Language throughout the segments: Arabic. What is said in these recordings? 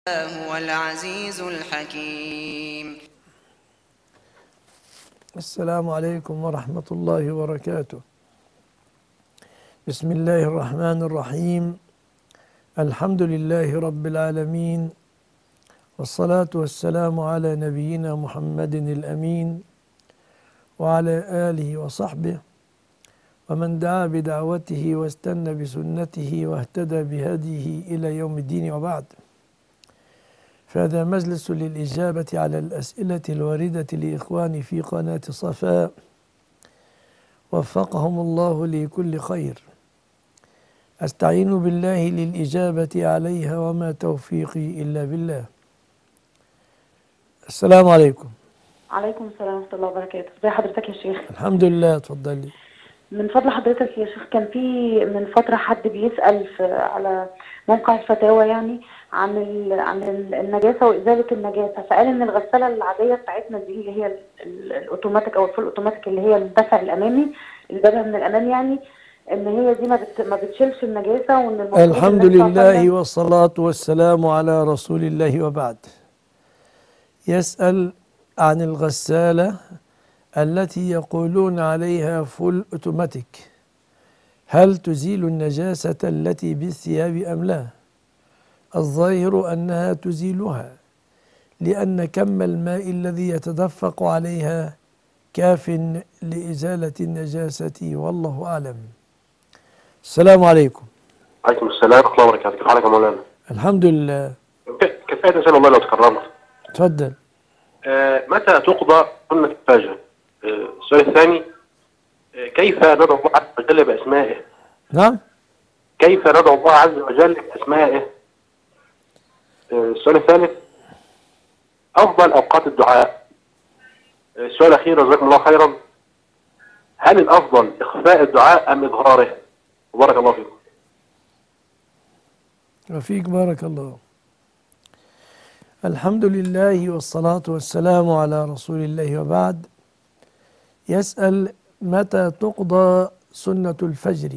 هو العزيز الحكيم. السلام عليكم ورحمة الله وبركاته. بسم الله الرحمن الرحيم. الحمد لله رب العالمين، والصلاة والسلام على نبينا محمد الأمين وعلى آله وصحبه ومن دعا بدعوته واستنى بسنته واهتدى بهديه إلى يوم الدين، وبعد. فهذا مجلس للإجابة على الأسئلة الواردة لإخواني في قناة صفاء، وفقهم الله لكل خير. أستعين بالله للإجابة عليها وما توفيقي إلا بالله. السلام عليكم. عليكم السلام ورحمة الله وبركاته. ازي حضرتك يا شيخ؟ الحمد لله، اتفضلي. من فضل حضرتك يا شيخ، كان في من فترة حد بيسأل على موقع الفتاوى يعني عن النجاسة وإزالة النجاسة، فقال إن الغسالة العادية بتاعتنا دي اللي هي الأوتوماتيك أو الفول أوتوماتيك اللي هي الدفع الأمامي اللي جابها من الأمام، يعني إن هي دي ما بتشيلش النجاسة، وإن المفروض الحمد النبي صلى الله عليه لله وسلم. والصلاة والسلام على رسول الله، وبعد. يسأل عن الغسالة التي يقولون عليها فول أوتوماتيك، هل تزيل النجاسة التي بالثياب أم لا؟ الظاهر أنها تزيلها، لأن كم الماء الذي يتدفق عليها كاف لإزالة النجاسة، والله أعلم. السلام عليكم. عليكم السلام ورحمة الله وبركاته. كيف حالك يا مولانا؟ الحمد لله. كفاية إن شاء الله لو تكرمت. تفضل. متى تقضى سنة الفجر؟ السؤال الثاني، كيف ندعو الله عز وجل بأسمائه؟ نعم. كيف ندعو الله عز وجل بأسمائه؟ السؤال الثالث، أفضل أوقات الدعاء؟ السؤال الأخير، جزاكم الله خيرا، هل الأفضل إخفاء الدعاء أم إظهاره؟ وبارك الله فيكم. وفيك بارك الله. الحمد لله والصلاة والسلام على رسول الله، وبعد. يسأل متى تقضى سنة الفجر؟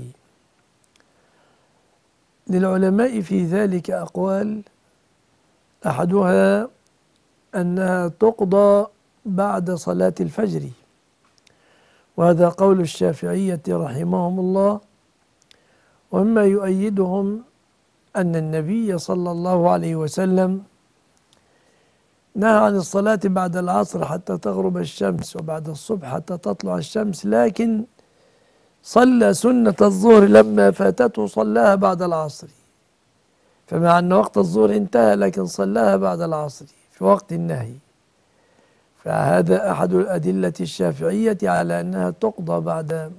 للعلماء في ذلك أقوال، أحدها أنها تقضى بعد صلاة الفجر، وهذا قول الشافعية رحمهم الله، ومما يؤيدهم أن النبي صلى الله عليه وسلم نهى عن الصلاة بعد العصر حتى تغرب الشمس، وبعد الصبح حتى تطلع الشمس، لكن صلى سنة الظهر لما فاتته صلاها بعد العصر، فمع أن وقت الظهر انتهى لكن صلاها بعد العصر في وقت النهي. فهذا أحد الأدلة الشافعية على أنها تقضى بعد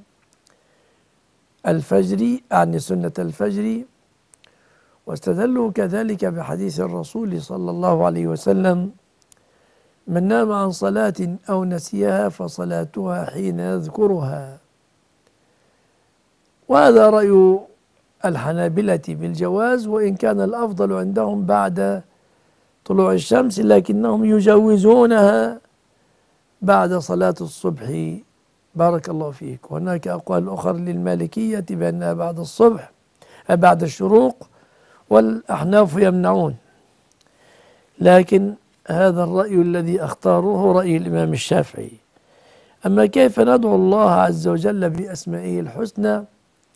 الفجر، عن سنة الفجر. واستدلوا كذلك بحديث الرسول صلى الله عليه وسلم: من نام عن صلاة أو نسيها فصلاتها حين يذكرها. وهذا رأي الحنابلة بالجواز، وإن كان الأفضل عندهم بعد طلوع الشمس، لكنهم يجوزونها بعد صلاة الصبح. بارك الله فيك. هناك أقوال أخرى للمالكية بأنها بعد الصبح، بعد الشروق، والأحناف يمنعون، لكن هذا الرأي الذي اختاره رأي الإمام الشافعي. أما كيف ندعو الله عز وجل بأسمائه الحسنى؟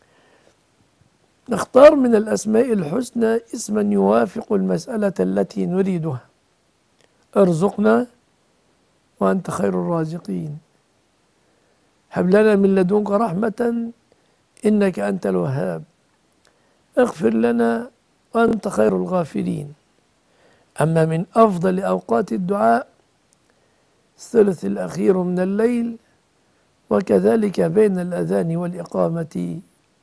نختار من الأسماء الحسنى اسما يوافق المسألة التي نريدها. ارزقنا وأنت خير الرازقين، هب لنا من لدنك رحمة إنك أنت الوهاب، اغفر لنا وأنت خير الغافرين. أما من أفضل أوقات الدعاء الثلث الأخير من الليل، وكذلك بين الأذان والإقامة،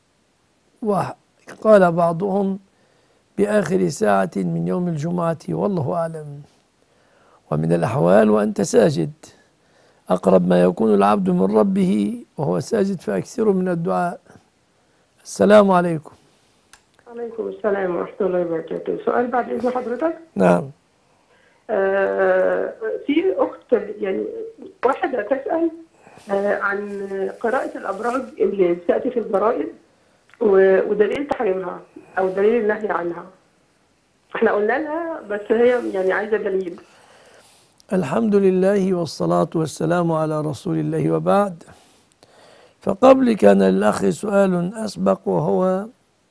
وقال بعضهم بآخر ساعة من يوم الجمعة، والله أعلم. ومن الأحوال وأنت ساجد، أقرب ما يكون العبد من ربه وهو ساجد، فأكثر من الدعاء. السلام عليكم. عليكم السلام ورحمة الله وبركاته. سؤال بعد إذن حضرتك؟ نعم. في أخت، يعني واحدة تسأل عن قراءة الأبراج اللي بتأتي في الجرائد ودليل تحريمها أو دليل النهي عنها. احنا قلنا لها بس هي يعني عايزة دليل. الحمد لله والصلاة والسلام على رسول الله وبعد. فقبل كان للأخ سؤال أسبق وهو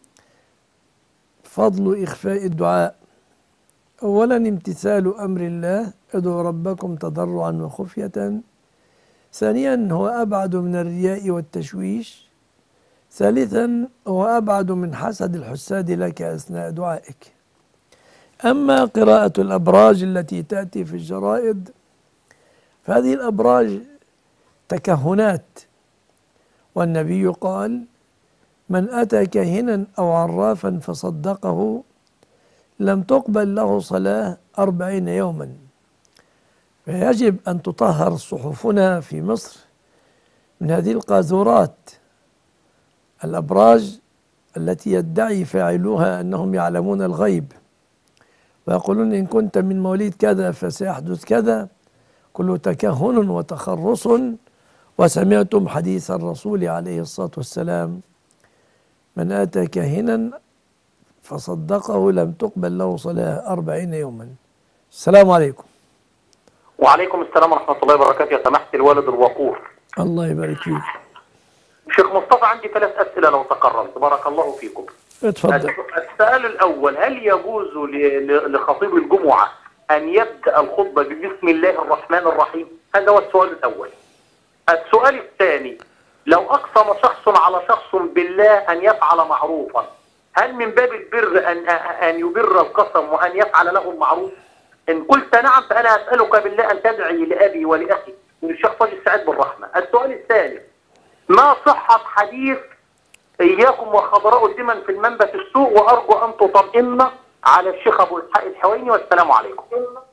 فضل إخفاء الدعاء. أولا امتثال أمر الله، ادعوا ربكم تضرعا وخفية. ثانيا هو أبعد من الرياء والتشويش. ثالثا هو أبعد من حسد الحساد لك أثناء دعائك. أما قراءة الأبراج التي تأتي في الجرائد فهذه الأبراج تكهنات، والنبي قال: من أتى كاهنا أو عرافا فصدقه لم تقبل له صلاة 40 يوما. فيجب أن تطهر صحفنا في مصر من هذه القاذورات، الأبراج التي يدعي فاعلوها أنهم يعلمون الغيب ويقولون إن كنت من مواليد كذا فسيحدث كذا، كله تكهن وتخرص. وسمعتم حديث الرسول عليه الصلاة والسلام: من أتى كاهنا فصدقه لم تقبل له صلاة 40 يوما. السلام عليكم. وعليكم السلام ورحمة الله وبركاته. يا سماحة الوالد الوقور، الله يبارك فيك. شيخ مصطفى، عندي 3 أسئلة لو تكرمت. بارك الله فيكم. اتفضل. السؤال الأول: هل يجوز لخطيب الجمعة أن يبدأ الخطبة بسم الله الرحمن الرحيم؟ هذا هو السؤال الأول. السؤال الثاني: لو أقسم شخص على شخص بالله أن يفعل معروفا، هل من باب البر أن يبر القسم وأن يفعل له المعروف؟ إن قلت نعم فأنا أسألك بالله أن تدعي لأبي ولأخي والشيخ فاضل السعيد بالرحمة. السؤال الثالث: ما صحة حديث إياكم وخضراء الدمن في المنبت السوء، وأرجو أن تطمئن على الشيخ أبو إسحاق الحويني، والسلام عليكم.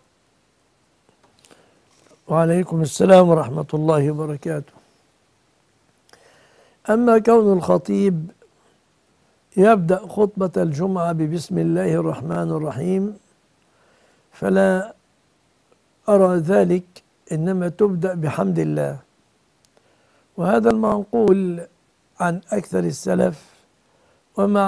وعليكم السلام ورحمة الله وبركاته. أما كون الخطيب يبدأ خطبة الجمعة ببسم الله الرحمن الرحيم فلا أرى ذلك، إنما تبدأ بحمد الله، وهذا المنقول عن أكثر السلف. وما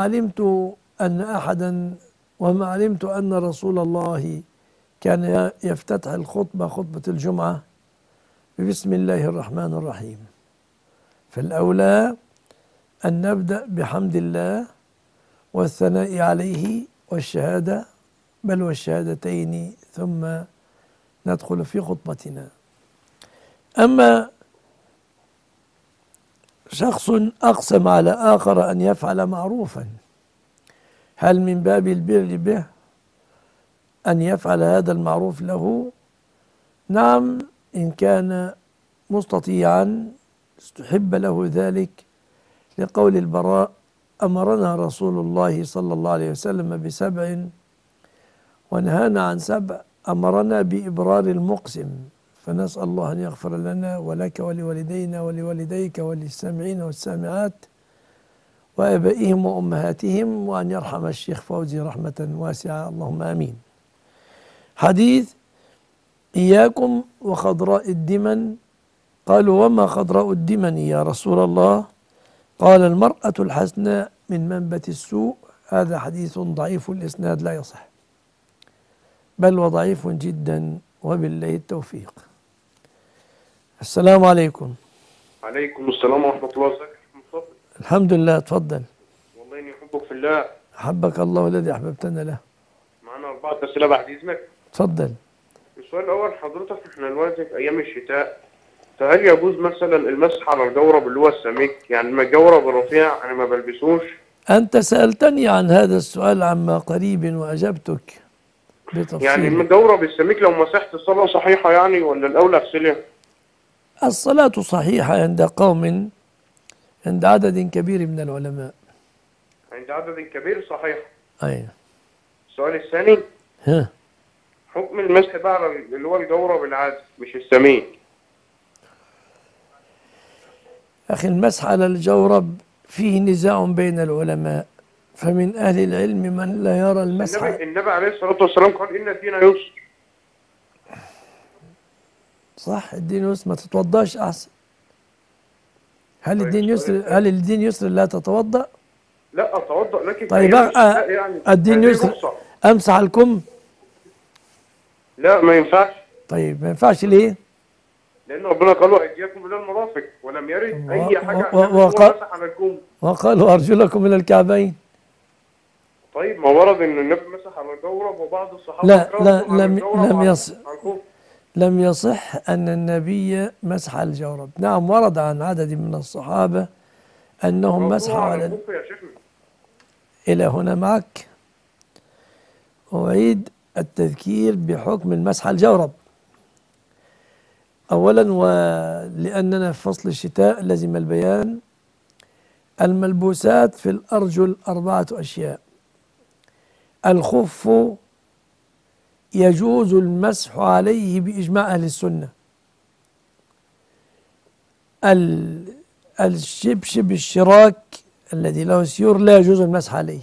علمت أن رسول الله كان يفتتح الخطبة، خطبة الجمعة، ببسم الله الرحمن الرحيم. فالأولى أن نبدأ بحمد الله والثناء عليه والشهادة، بل والشهادتين، ثم ندخل في خطبتنا. أما شخص أقسم على آخر أن يفعل معروفا، هل من باب البر به أن يفعل هذا المعروف له؟ نعم، إن كان مستطيعا استحب له ذلك، لقول البراء: أمرنا رسول الله صلى الله عليه وسلم ب7 ونهانا عن 7، أمرنا بإبرار المقسم. فنسأل الله أن يغفر لنا ولك ولوالدينا ولوالديك وللسامعين والسامعات وآبائهم وأمهاتهم، وأن يرحم الشيخ فوزي رحمة واسعة، اللهم آمين. حديث إياكم وخضراء الدمن. قالوا: وما خضراء الدمن يا رسول الله؟ قال: المرأة الحسناء من منبت السوء. هذا حديث ضعيف الإسناد لا يصح، بل وضعيف جدا، وبالله التوفيق. السلام عليكم. عليكم السلام ورحمة الله وبركاته. الحمد لله، تفضل. والله إني أحبك في الله. أحبك الله الذي أحببتنا له. معنا 4 أسئلة بعد إذنك. تفضل. السؤال الأول: حضرتك إحنا دلوقتي في أيام الشتاء، فهل يجوز مثلا المسح على الجورب اللي هو السميك؟ يعني ما الجورب الرفيع أنا ما بلبسوش. أنت سألتني عن هذا السؤال عما قريب وأجبتك بتفصيل. يعني الجورب السميك لو مسحت الصلاة صحيحة يعني، ولا الأولى أغسلها؟ الصلاة صحيحة عند قوم، عند عدد كبير من العلماء. عند عدد كبير صحيح. أيوة. السؤال الثاني: حكم المسح بقى على اللي هو الجورب العادي مش السميك. أخي، المسح على الجورب فيه نزاع بين العلماء، فمن أهل العلم من لا يرى المسح. النبي عليه الصلاة والسلام قال: إن الدين يسر. صح، الدين يسر، ما تتوضاش أحسن. هل الدين يسر لا تتوضأ؟ لا أتوضأ، لكن طيب، يعني الدين يسر، أمسح الكم؟ لا ما ينفعش، طيب ما ينفعش ليه؟ لأن ربنا قال وأيديكم إلى المرافق، ولم يرد أي حاجة عن النبي وقال- هو مسح على الكم. وقالوا أرجلكم من الكعبين. طيب ما ورد إن النبي مسح على الجورب، وبعض الصحابة لا كرهوا لا على لم الجورب لم على يصح الخف. لم يصح أن النبي مسح الجورب. نعم ورد عن عدد من الصحابة أنهم مسحوا على الخف يا شيخنا. إلى هنا معك. أعيد التذكير بحكم المسح على الجورب. أولا، ولأننا في فصل الشتاء لزم البيان. الملبوسات في الأرجل 4 أشياء. الخف يجوز المسح عليه بإجماع أهل السنة. الشبشب الشراك الذي له سيور لا يجوز المسح عليه.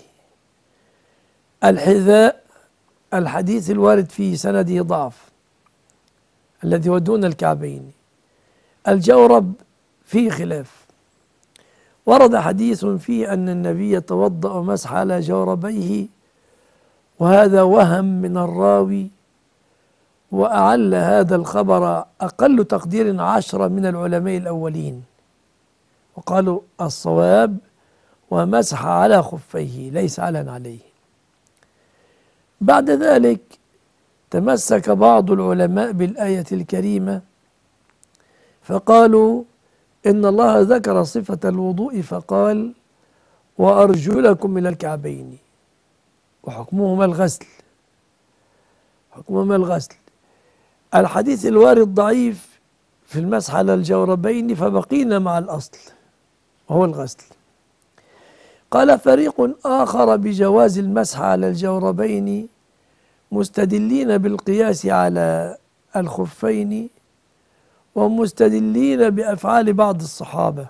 الحذاء الحديث الوارد في سنده ضعف الذي هو دون الكعبين. الجورب فيه خلاف، ورد حديث فيه أن النبي توضأ ومسح على جوربيه، وهذا وهم من الراوي، وأعل هذا الخبر أقل تقدير 10 من العلماء الأولين، وقالوا الصواب ومسح على خفيه ليس على عليه. بعد ذلك تمسك بعض العلماء بالآية الكريمة فقالوا إن الله ذكر صفة الوضوء فقال وأرجلكم إلى الكعبين، وحكمهما الغسل، حكمهما الغسل. الحديث الوارد ضعيف في المسح على الجوربين، فبقينا مع الأصل وهو الغسل. قال فريق آخر بجواز المسح على الجوربين مستدلين بالقياس على الخفين، ومستدلين بأفعال بعض الصحابة،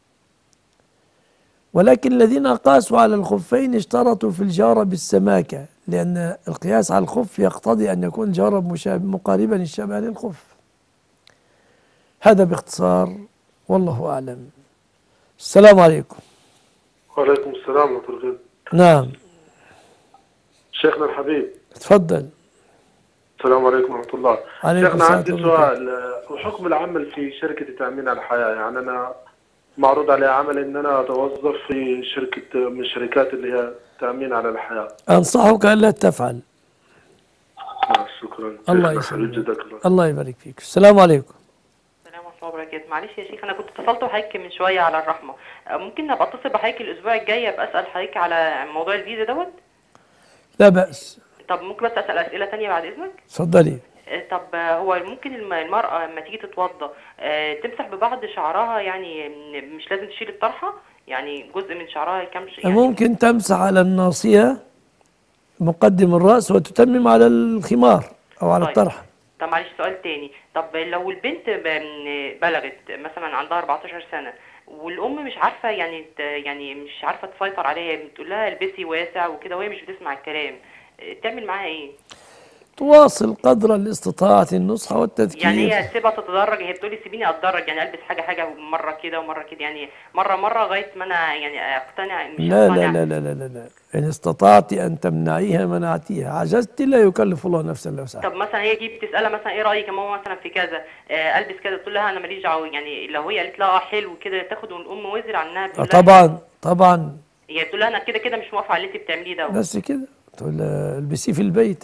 ولكن الذين قاسوا على الخفين اشترطوا في الجورب السماكة، لأن القياس على الخف يقتضي أن يكون الجورب مقاربا الشبه للخف. هذا باختصار، والله أعلم. السلام عليكم. وعليكم السلام ورحمة الله. نعم شيخنا الحبيب، تفضل. السلام عليكم ورحمة الله. عليكم شيخنا السلام عندي ورحمة الله. سؤال، وحكم العمل في شركة تأمين الحياة، يعني أنا معروض علي عمل إن أنا أتوظف في شركة من الشركات اللي هي تأمين على الحياة. أنصحك ألا تفعل. شكرا. الله شيخنا الحبيب، يسلمك. جزاك الله. الله يبارك فيك. السلام عليكم. السلام ورحمة الله وبركاته. معلش يا شيخ، أنا كنت اتصلت بحضرتك من شوية على الرحمة، ممكن أبقى أتصل بحضرتك الأسبوع الجاي أبقى أسأل حضرتك على موضوع الفيزا دوت؟ لا بأس. طب ممكن بس أسأل أسئلة تانية بعد إذنك؟ تفضلي. طب هو ممكن المرأة لما تيجي تتوضى تمسح ببعض شعرها، يعني مش لازم تشيل الطرحة، يعني جزء من شعرها كم يعني ممكن تمسح على الناصية مقدم الرأس وتتمم على الخمار أو على طيب. الطرحة. طب معلش سؤال تاني، طب لو البنت بلغت مثلا عندها 14 سنة والأم مش عارفة يعني مش عارفة تسيطر عليها، بتقول لها البسي واسع وكده وهي مش بتسمع الكلام، تعمل معاها إيه؟ تواصل قدر الاستطاعة النصح والتذكير. يعني هي تسيبها تتدرج، هي بتقولي سيبيني اتدرج، يعني البس حاجه مرة كده ومرة كده، يعني مرة لغايه ما انا يعني اقتنع. مش لا أقتنع. لا لا لا لا لا إن استطعت أن تمنعيها منعتيها، عجزت لا يكلف الله نفسا إلا وسعها. طب مثلا هي تيجي بتسألها مثلا ايه رأيك يا ماما مثلا في كذا، البس كذا، تقول لها انا ماليش دعوه، يعني لو هي قالت لها حلو كده تاخد الام وزر عنها. طبعا طبعا. هي تقول لها انا كده مش موافقه على اللي انت بتعمليه ده. بس كده تقول لها البسيه في البيت.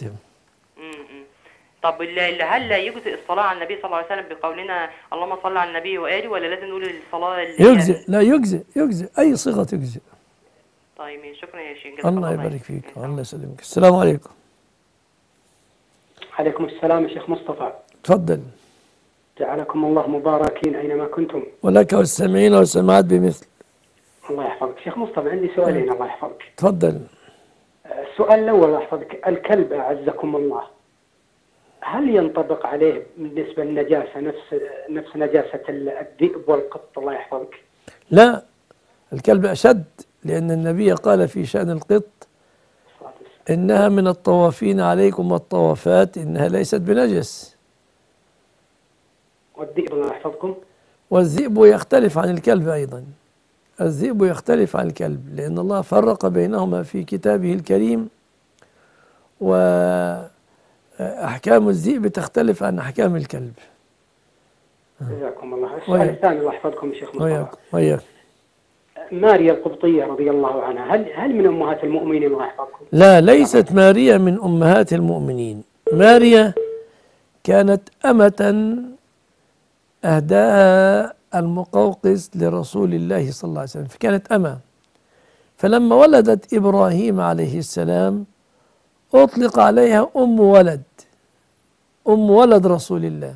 طب هل يجزئ الصلاة على النبي صلى الله عليه وسلم بقولنا اللهم صل على النبي وآله، ولا لازم نقول الصلاة اللي يجزئ؟ لا يجزئ أي صيغة تجزئ. طيب شكرا يا شيخ. الله يبارك فيك. الله يسلمك. السلام عليكم. عليكم السلام يا شيخ مصطفى. تفضل. جعلكم الله مباركين أينما كنتم. ولك والسامعين والسماعات بمثل. الله يحفظك. شيخ مصطفى عندي سؤالين الله يحفظك. تفضل. السؤال الأول الله يحفظك، الكلب أعزكم الله هل ينطبق عليه بالنسبة للنجاسة نفس نجاسة الذئب والقط الله يحفظك؟ لا، الكلب أشد، لأن النبي قال في شأن القط إنها من الطوافين عليكم والطوافات إنها ليست بنجس. والذئب الله يحفظكم؟ والذئب يختلف عن الكلب أيضا. الذئب يختلف عن الكلب، لأن الله فرق بينهما في كتابه الكريم وأحكام الذئب تختلف عن أحكام الكلب. جزاكم الله خير. السؤال الثاني الله يحفظكم شيخ مصطفى. وياك. ماريا القبطية رضي الله عنها هل من أمهات المؤمنين الله يحفظكم؟ لا، ليست ماريا من أمهات المؤمنين. ماريا كانت أمة أهداها المقوقس لرسول الله صلى الله عليه وسلم، فكانت أمة. فلما ولدت إبراهيم عليه السلام أطلق عليها أم ولد رسول الله،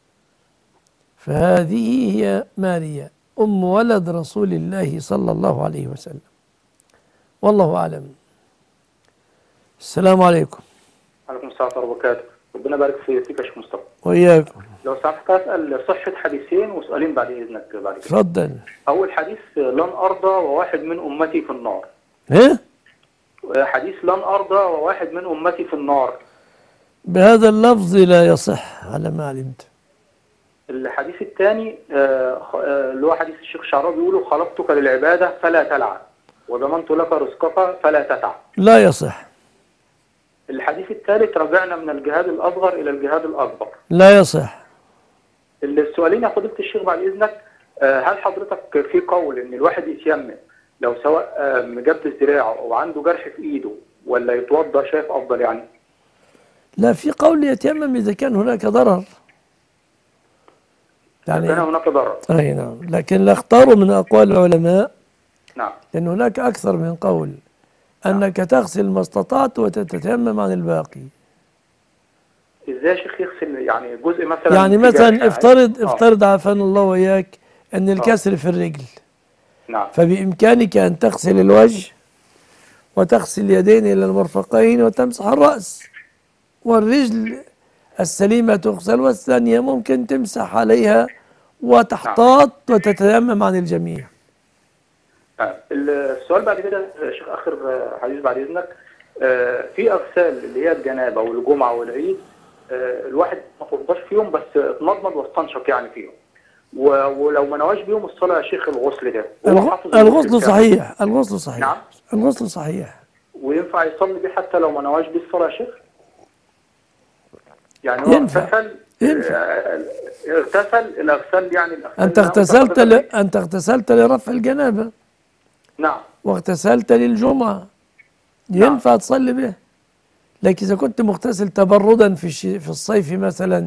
فهذه هي ماريا أم ولد رسول الله صلى الله عليه وسلم. والله أعلم. السلام عليكم. عليكم السلام ورحمة الله وبركاته. ربنا يبارك فيك يا شيخ مصطفى. وإياكم. لو سمحت أسأل صحة حديثين وسؤالين بعد إذنك بعد كده. تفضل. أول حديث لن أرضى وواحد من أمتي في النار. إيه؟ حديث لن أرضى وواحد من أمتي في النار. بهذا اللفظ لا يصح على ما علمت. الحديث الثاني اللي هو حديث الشيخ شعراوي بيقولوا خلقتك للعبادة فلا تلعب وضمنت لك رزقك فلا تتعب. لا يصح. الحديث الثالث رجعنا من الجهاد الأصغر إلى الجهاد الأكبر. لا يصح. السؤالين يا فضيلة الشيخ بعد إذنك، هل حضرتك في قول إن الواحد يتيمم لو سواء مجبس دراعه أو عنده جرح في إيده ولا يتوضأ شايف أفضل يعني؟ لا، في قول يتيمم إذا كان هناك ضرر. يعني كان هناك ضرر. أي نعم، لكن لا اختاروا من أقوال العلماء. نعم. لأن هناك أكثر من قول أنك تغسل ما استطعت وتتيمم عن الباقي. إزاي يا شيخ يغسل يعني جزء مثلا؟ يعني مثلا افترض عافانا الله وإياك أن الكسر في الرجل. نعم. فبإمكانك أن تغسل الوجه وتغسل اليدين إلى المرفقين وتمسح الرأس، والرجل السليمة تغسل والثانية ممكن تمسح عليها وتحتاط وتتيمم عن الجميع. السؤال بعد كده شيخ آخر حديث بعد إذنك، في أغسال اللي هي الجنابة والجمعة والعيد الواحد ما ترضاش فيهم بس اتمضمض واستنشق يعني فيهم، ولو ما نواش بيهم الصلاة يا شيخ الغسل ده الغسل صحيح. الغسل صحيح. نعم. الغسل صحيح. وينفع يصلي بيه حتى لو ما نواش بيه الصلاة يا شيخ؟ يعني هو اغتسل الأغسال يعني أنت اغتسلت لرفع الجنابة. نعم. واغتسلت للجمعة. ينفع تصلي به. لكن إذا كنت مغتسل تبردا في الصيف مثلا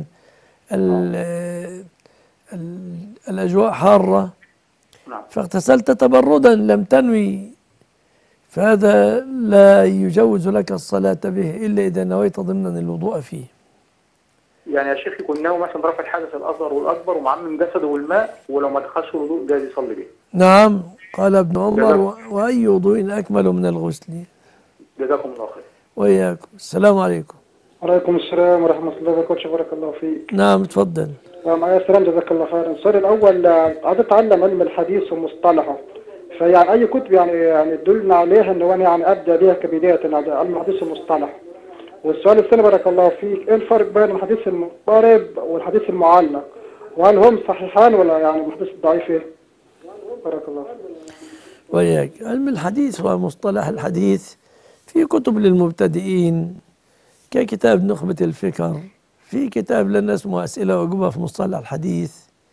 الأجواء حارة، فاغتسلت تبردا لم تنوي، فهذا لا يجوز لك الصلاة به إلا إذا نويت ضمنا الوضوء فيه. يعني يا شيخ يكون ناوي مثلا رفع الحدث الأصغر والأكبر ومعمم جسده والماء ولو ما دخلش الوضوء جايز يصلي به. نعم، قال ابن عمر وأي وضوء أكمل من الغسل. جزاكم الله خير. وإياكم. السلام عليكم. وعليكم السلام ورحمة الله وبركاته. بارك الله فيك. نعم تفضل. معي السلام جزاك الله خيرا. السؤال الأول، عايز أتعلم علم الحديث ومصطلحه، فيعني أي كتب يعني تدلنا عليها إنه أنا يعني أبدأ بها كبداية علم الحديث ومصطلح. والسؤال الثاني بارك الله فيك، إيه الفرق بين الحديث المضطرب والحديث المعلق؟ وهل هم صحيحان ولا يعني الحديث ضعيفين؟ بارك الله فيك. وإياك. علم الحديث ومصطلح الحديث في كتب للمبتدئين ككتاب نخبة الفكر، في كتاب لنا اسمه أسئلة وأجوبة في مصطلح الحديث،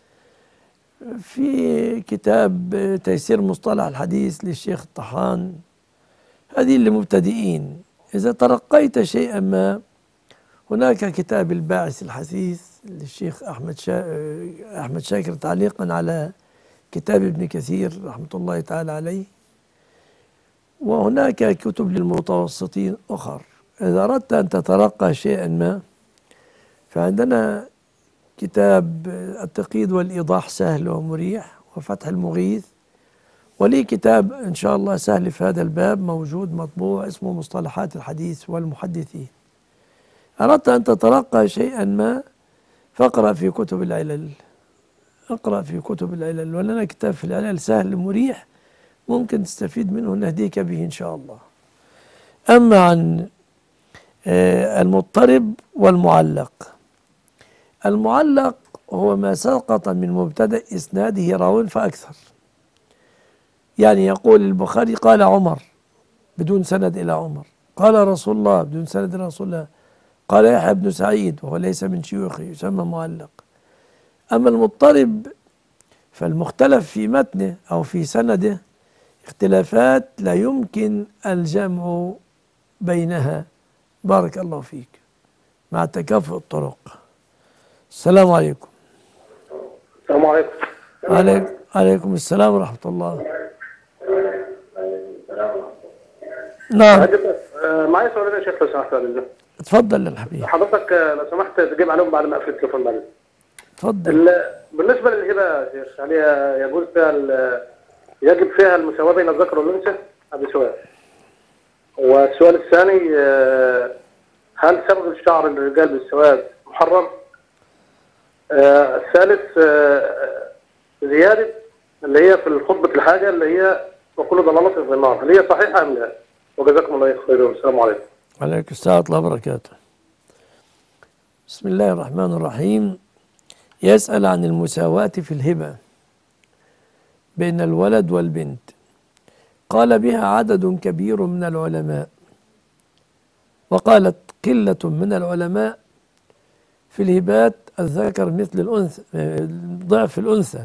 في كتاب تيسير مصطلح الحديث للشيخ الطحان. هذه للمبتدئين. إذا ترقيت شيئا ما هناك كتاب الباعث الحثيث للشيخ أحمد شاكر تعليقا على كتاب ابن كثير رحمة الله تعالى عليه، وهناك كتب للمتوسطين أخر. إذا أردت أن تترقى شيئا ما فعندنا كتاب التقييد والإيضاح سهل ومريح وفتح المغيث، ولي كتاب إن شاء الله سهل في هذا الباب موجود مطبوع اسمه مصطلحات الحديث والمحدثين. أردت أن تترقى شيئا ما فاقرأ في كتب العلل. اقرأ في كتب العلل، ولنا كتاب في العلل سهل مريح ممكن تستفيد منه، نهديك به إن شاء الله. أما عن المضطرب والمعلق، المعلق هو ما سقط من مبتدأ إسناده راو فأكثر. يعني يقول البخاري قال عمر بدون سند إلى عمر، قال رسول الله بدون سند رسول الله، قال يحيى بن سعيد وهو ليس من شيوخه يسمى معلق. أما المضطرب فالمختلف في متنه أو في سنده اختلافات لا يمكن الجمع بينها. بارك الله فيك. مع تكافؤ الطرق. السلام عليكم. السلام عليكم. عليكم السلام ورحمة الله. نعم. معايا سؤالين يا شيخ لو سمحت. اتفضل يا حبيبي. حضرتك لو سمحت تجيب عليهم بعد ما اقفل التليفون بعد. اتفضل. بالنسبه للهبه يا شيخ، هل يجوز فيها يجب فيها المساواه بين الذكر والانثى؟ هذا سؤال. والسؤال الثاني، هل صبغ الشعر للرجال بالسواد محرم؟ الثالث، زياده اللي هي في خطبه الحاجه اللي هي وكل ضلاله في النار، هل هي صحيحه ام لا؟ وجزاكم الله خيرا. السلام عليكم. وعليكم السلام ورحمة الله وبركاته. بسم الله الرحمن الرحيم. يسأل عن المساواة في الهبة بين الولد والبنت. قال بها عدد كبير من العلماء، وقالت قلة من العلماء في الهبات الذكر مثل الأنثى ضعف الأنثى.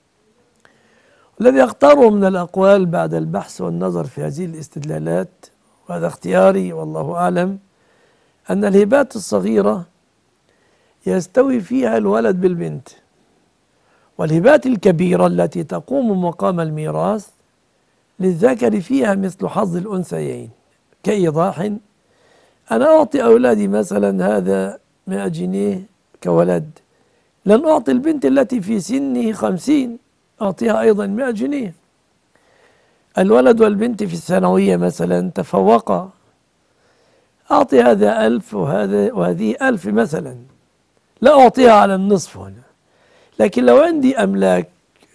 الذي أختاره من الأقوال بعد البحث والنظر في هذه الاستدلالات، وهذا اختياري والله أعلم، أن الهبات الصغيرة يستوي فيها الولد بالبنت، والهبات الكبيرة التي تقوم مقام الميراث للذكر فيها مثل حظ الأنثيين. كإيضاح، أنا أعطي أولادي مثلا هذا 100 جنيه كولد، لن أعطي البنت التي في سنه 50 أعطيها أيضا 100 جنيه. الولد والبنت في الثانوية مثلا تفوقا، أعطي هذا 1000 وهذه 1000 مثلا، لا أعطيها على النصف هنا. لكن لو عندي أملاك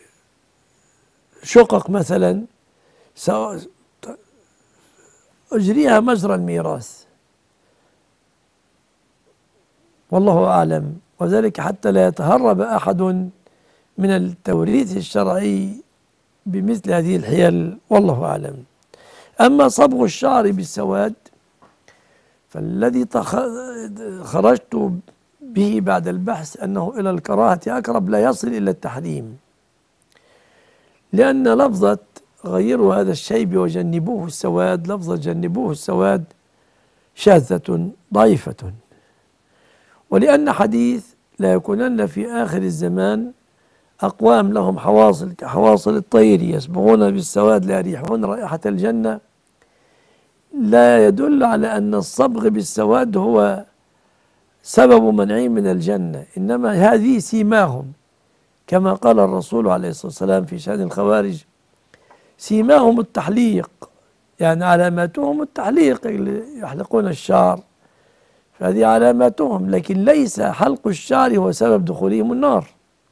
شقق مثلا أجريها مجرى الميراث والله أعلم، وذلك حتى لا يتهرب أحد من التوريث الشرعي بمثل هذه الحيل والله أعلم. أما صبغ الشعر بالسواد فالذي خرجت به بعد البحث أنه إلى الكراهة أقرب، لا يصل إلى التحريم، لأن لفظة غيروا هذا الشيب وجنبوه السواد، لفظة جنبوه السواد شاذة ضعيفة، ولأن حديث لا يكونن في آخر الزمان أقوام لهم حواصل كحواصل الطير يصبغون بالسواد لا يريحون رائحة الجنة، لا يدل على أن الصبغ بالسواد هو سبب منعهم من الجنة، إنما هذه سيماهم، كما قال الرسول عليه الصلاة والسلام في شأن الخوارج: سيماهم التحليق، يعني علاماتهم التحليق، يحلقون الشعر، فهذه علاماتهم، لكن ليس حلق الشعر هو سبب دخولهم النار.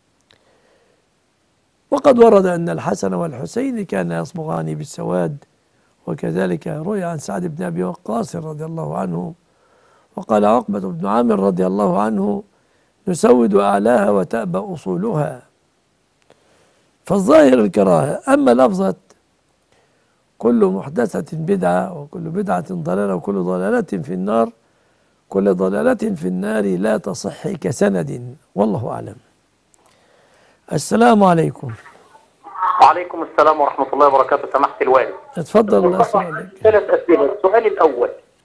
وقد ورد أن الحسن والحسين كانا يصبغان بالسواد، وكذلك روي عن سعد بن أبي وقاص رضي الله عنه، وقال عقبة بن عامر رضي الله عنه: نسود أعلاها وتأبى أصولها. فالظاهر الكراهة. أما لفظة كل محدثة بدعة وكل بدعة ضلالة وكل ضلالة في النار، كل ضلالة في النار لا تصح كسند والله أعلم. السلام عليكم. وعليكم السلام ورحمة الله وبركاته. سماحة الوالد، اتفضل. الله يسلمك. 3 أسئلة. السؤال الأول: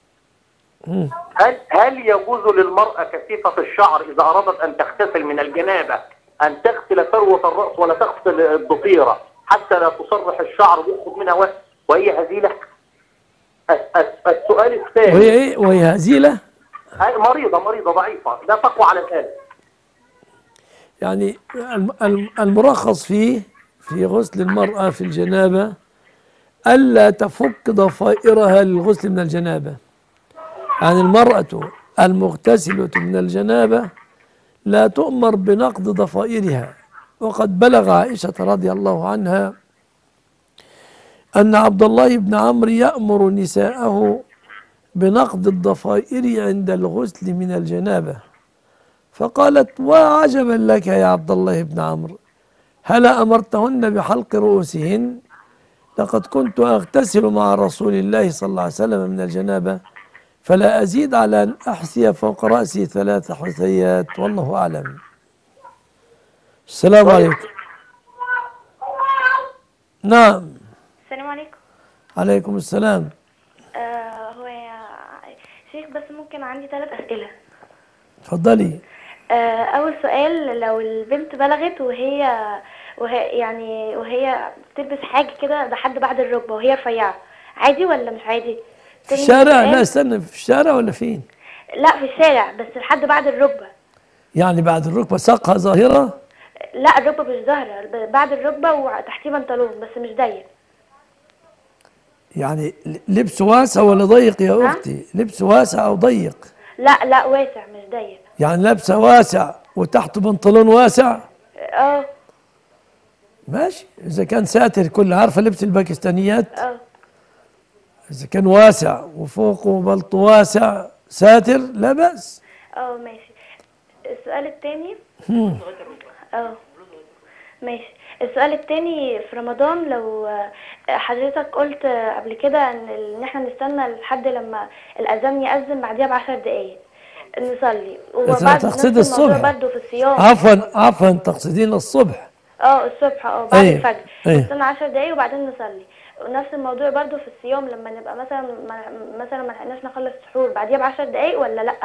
هل يجوز للمرأة كثيفة الشعر إذا أرادت أن تغتسل من الجنابة أن تغسل فروة الرأس ولا تغسل الضفيرة حتى لا تصرح الشعر ويأخذ منها وهي هزيلة؟ السؤال الثاني: وهي إيه؟ وهي هزيلة؟ مريضة ضعيفة لا تقوى على الآلة. يعني المرخص فيه في غسل المرأة في الجنابة ألا تفك ضفائرها للغسل من الجنابة. يعني المرأة المغتسلة من الجنابة لا تؤمر بنقض ضفائرها، وقد بلغ عائشة رضي الله عنها أن عبد الله بن عمرو يأمر نساءه بنقض الضفائر عند الغسل من الجنابة، فقالت: وعجبا لك يا عبد الله بن عمرو، هل أمرتهن بحلق رؤوسهن؟ لقد كنت أغتسل مع رسول الله صلى الله عليه وسلم من الجنابة فلا أزيد على أن أحثي فوق رأسي 3 حثيات والله أعلم. السلام عليكم. نعم. السلام عليكم. عليكم السلام. هو يا شيخ بس ممكن عندي 3 أسئلة. اتفضلي. أول سؤال، لو البنت بلغت وهي بتلبس حاجة كده لحد بعد الركبة وهي رفيعة، عادي ولا مش عادي؟ في الشارع؟ لا استنى، في الشارع ولا فين؟ لا في الشارع بس لحد بعد الركبة. يعني بعد الركبة ساقها ظاهرة؟ لا الركبة مش ظاهرة، بعد الركبة وتحتيه بنطلون بس مش ضيق. يعني لبس واسع ولا ضيق يا أختي؟ لبس واسع أو ضيق؟ لا واسع مش ضيق. يعني لابسه واسع وتحته بنطلون واسع؟ ماشي، إذا كان ساتر، كل عارفة لبس الباكستانيات؟ إذا كان واسع وفوقه بلطو واسع ساتر لا بأس. ماشي. السؤال الثاني ماشي. السؤال الثاني، في رمضان لو حضرتك قلت قبل كده ان احنا نستنى لحد لما الاذان يأذن بعديها ب10 دقايق نصلي، وبعد تقصدي الصبح برضه في الصيام. عفوا تقصدين الصبح؟ الصبح بعد الفجر نستنى 10 دقايق وبعدين نصلي. ونفس الموضوع برضه في الصيام، لما نبقى مثلا ما لحقناش نخلص السحور بعديها ب10 دقايق ولا لا؟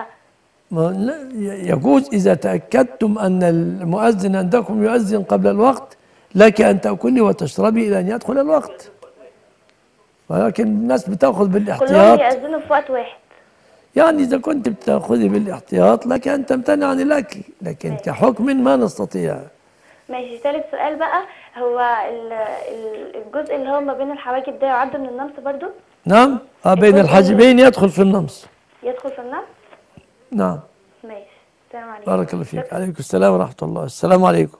يجوز إذا تأكدتم أن المؤذن عندكم يؤذن قبل الوقت لك أن تأكلي وتشربي إلى أن يدخل الوقت، ولكن الناس بتأخذ بالاحتياط. كلهم يأذنوا في وقت واحد. يعني إذا كنت بتأخذي بالاحتياط لك أن تمتنع عن الأكل، لكن كحكم ما نستطيع. ماشي. ثالث سؤال بقى، هو الجزء اللي هو ما بين الحواجب ده يعد من النمس برضو؟ نعم. بين الحاجبين يدخل في النمس. يدخل في النمس؟ نعم. ماشي. السلام عليكم. بارك الله فيك. عليكم السلام ورحمة الله. السلام عليكم.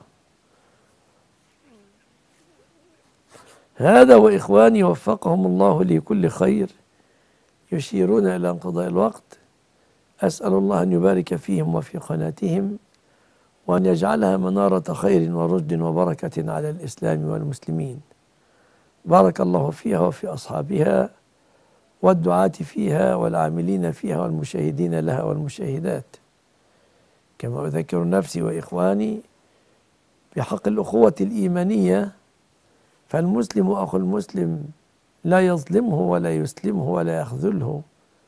هذا وإخواني وفقهم الله لكل خير يشيرون إلى انقضاء الوقت. أسأل الله أن يبارك فيهم وفي قناتهم، وأن يجعلها منارة خير ورشد وبركة على الإسلام والمسلمين. بارك الله فيها وفي أصحابها والدعاة فيها والعاملين فيها والمشاهدين لها والمشاهدات. كما أذكر نفسي وإخواني بحق الأخوة الإيمانية، فالمسلم أخو المسلم لا يظلمه ولا يسلمه ولا يخذله.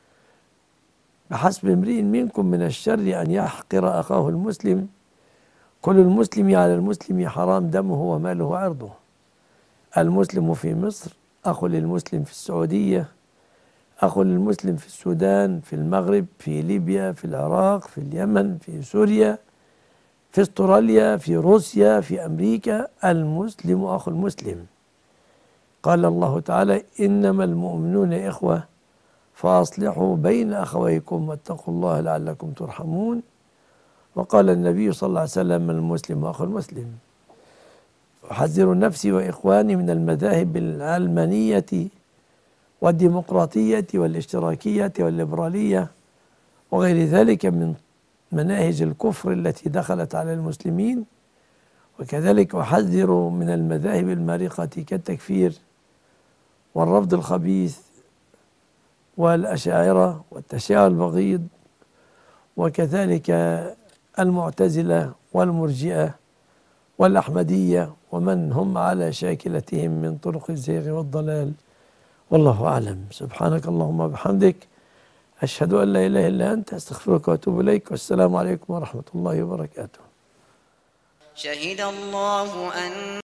بحسب امرئ منكم من الشر أن يحقر أخاه المسلم. كل المسلم على المسلم حرام دمه وماله وعرضه. المسلم في مصر أخو للمسلم في السعودية، أخو للمسلم في السودان، في المغرب، في ليبيا، في العراق، في اليمن، في سوريا، في استراليا، في روسيا، في أمريكا. المسلم أخو المسلم. قال الله تعالى: إنما المؤمنون إخوة فأصلحوا بين أخويكم واتقوا الله لعلكم ترحمون. وقال النبي صلى الله عليه وسلم: المسلم أخو المسلم. أحذر نفسي وإخواني من المذاهب العلمانية والديمقراطية والاشتراكية والليبرالية وغير ذلك من مناهج الكفر التي دخلت على المسلمين. وكذلك أحذر من المذاهب المارقة كالتكفير والرفض الخبيث والأشاعرة والتشيع البغيض، وكذلك المعتزلة والمرجئة والأحمدية ومن هم على شاكلتهم من طرق الزيغ والضلال. والله أعلم. سبحانك اللهم وبحمدك، أشهد أن لا إله إلا أنت، أستغفرك وأتوب إليك، والسلام عليكم ورحمة الله وبركاته. شهد الله أن